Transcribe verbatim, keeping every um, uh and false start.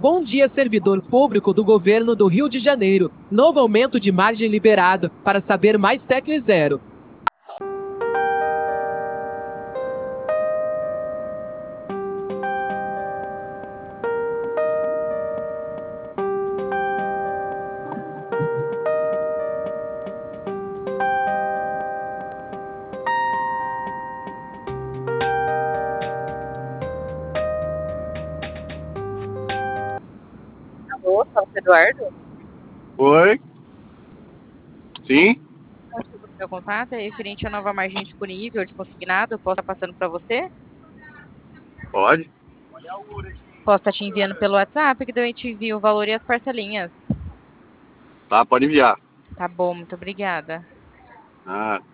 Bom dia, servidor público do governo do Rio de Janeiro. Novo aumento de margem liberado. Para saber mais, tecle zero. Alô, fala com o Eduardo? Oi? Sim? O meu contato é referente à nova margem disponível de consignado. Posso estar passando para você? Pode? Posso estar te enviando pelo WhatsApp, que daí eu te envio o valor e as parcelinhas. Tá, pode enviar. Tá bom, muito obrigada. Ah,